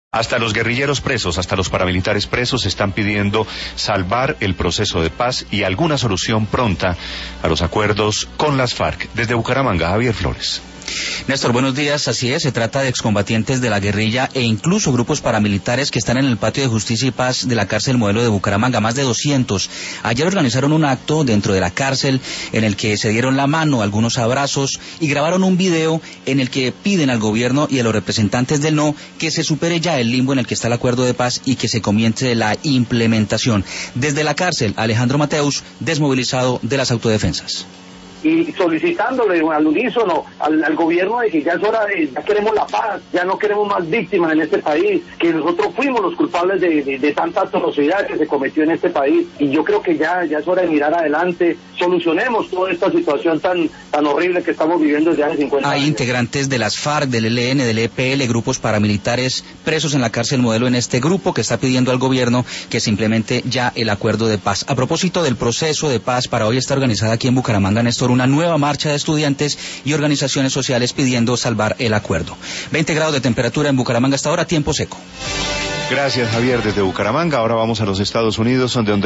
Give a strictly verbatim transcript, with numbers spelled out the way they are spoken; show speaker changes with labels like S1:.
S1: Hasta los guerrilleros presos, hasta los paramilitares presos están pidiendo salvar el proceso de paz y alguna solución pronta a los acuerdos con las FARC. Desde Bucaramanga, Javier Flores.
S2: Néstor, buenos días. Así es, se trata de excombatientes de la guerrilla e incluso grupos paramilitares que están en el patio de Justicia y Paz de la cárcel Modelo de Bucaramanga, más de doscientos. Ayer organizaron un acto dentro de la cárcel en el que se dieron la mano, algunos abrazos y grabaron un video en el que piden al gobierno y a los representantes del no que se supere ya el limbo en el que está el acuerdo de paz y que se comience la implementación. Desde la cárcel, Alejandro Mateus, desmovilizado de las autodefensas.
S3: Y solicitándole al unísono al, al gobierno de que ya es hora de, ya queremos la paz, ya no queremos más víctimas en este país, que nosotros fuimos los culpables de, de, de tanta atrocidad que se cometió en este país, y yo creo que ya, ya es hora de mirar adelante, solucionemos toda esta situación tan, tan horrible que estamos viviendo desde hace cincuenta años.
S2: Hay integrantes de las FARC, del E L N, del E P L, grupos paramilitares presos en la cárcel Modelo en este grupo que está pidiendo al gobierno que se implemente ya el acuerdo de paz. A propósito del proceso de paz, para hoy está organizada aquí en Bucaramanga, Néstor, una nueva marcha de estudiantes y organizaciones sociales pidiendo salvar el acuerdo. veinte grados de temperatura en Bucaramanga hasta ahora, tiempo seco.
S1: Gracias, Javier, desde Bucaramanga. Ahora vamos a los Estados Unidos, donde